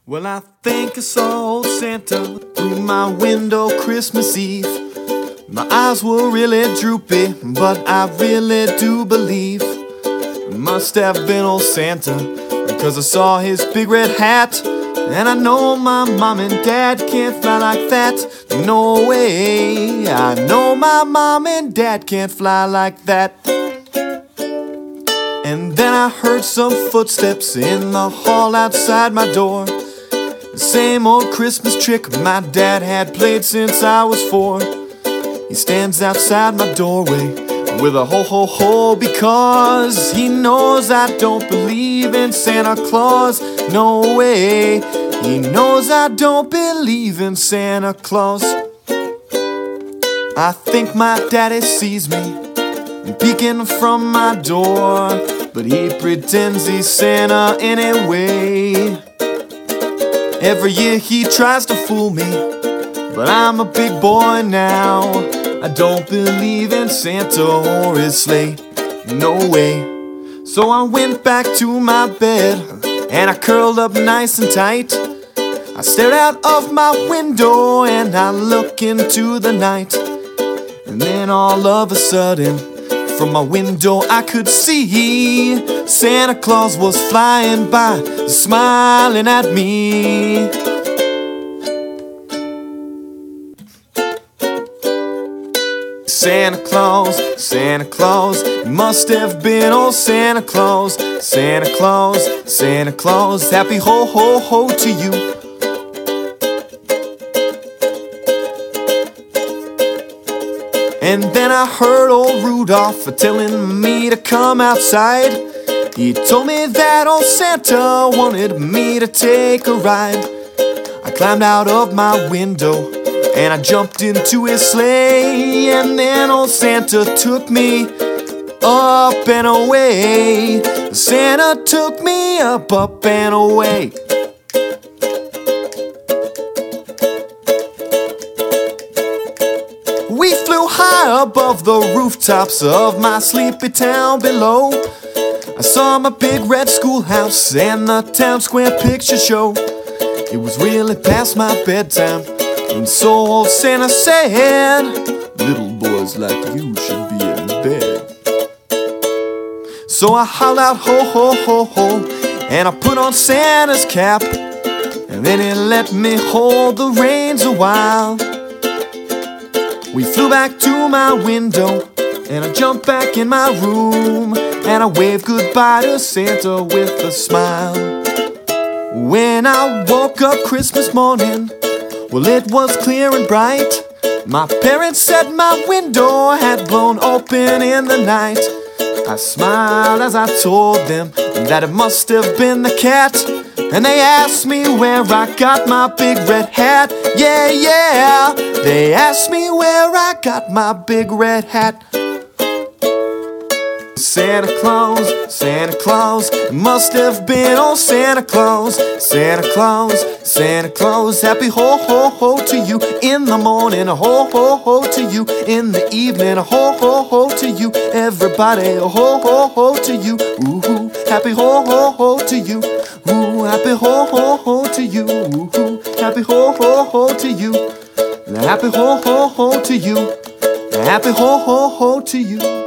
Well, I think I saw old Santa through my window Christmas Eve. My eyes were really droopy, but I really do believe it must have been old Santa, because I saw his big red hat. And I know my mom and dad can't fly like that. No way. I know my mom and dad can't fly like that. And then I heard some footsteps in the hall outside my door. The same old Christmas trick my dad had played since I was 4. He stands outside my doorway with a ho ho ho, because he knows I don't believe in Santa Claus. No way. He knows I don't believe in Santa Claus. I think my daddy sees me peeking from my door, but he pretends he's Santa anyway. Every year he tries to fool me, but I'm a big boy now. I don't believe in Santa or his sleigh. No way. So I went back to my bed and I curled up nice and tight. I stared out of my window and I look into the night. And then all of a sudden, from my window I could see Santa Claus was flying by, smiling at me. Santa Claus, Santa Claus, must have been old Santa Claus. Santa Claus, Santa Claus, happy ho ho ho to you. And then I heard old Rudolph telling me to come outside. He told me that old Santa wanted me to take a ride. I climbed out of my window and I jumped into his sleigh. And then old Santa took me up and away. Santa took me up and away. We flew high above the rooftops of my sleepy town below. I saw my big red schoolhouse and the town square picture show. It was really past my bedtime, and so old Santa said, little boys like you should be in bed. So I howled out ho ho ho ho, and I put on Santa's cap. And then he let me hold the reins a while. We flew back to my window and I jumped back in my room, and I waved goodbye to Santa with a smile. When I woke up Christmas morning, well, it was clear and bright. My parents said my window had blown open in the night. I smiled as I told them that it must have been the cat. And they asked me where I got my big red hat. Yeah, yeah, they asked me where I got my big red hat. Santa Claus, Santa Claus, must have been old Santa Claus. Santa Claus, Santa Claus, happy ho ho ho to you in the morning, a ho ho ho to you in the evening, a ho ho ho to you, everybody, a ho ho ho to you. Ooh, happy ho ho ho to you. Ooh, happy ho ho ho to you. Ooh, happy ho ho ho to you. Happy ho ho ho to you. Happy ho ho ho to you.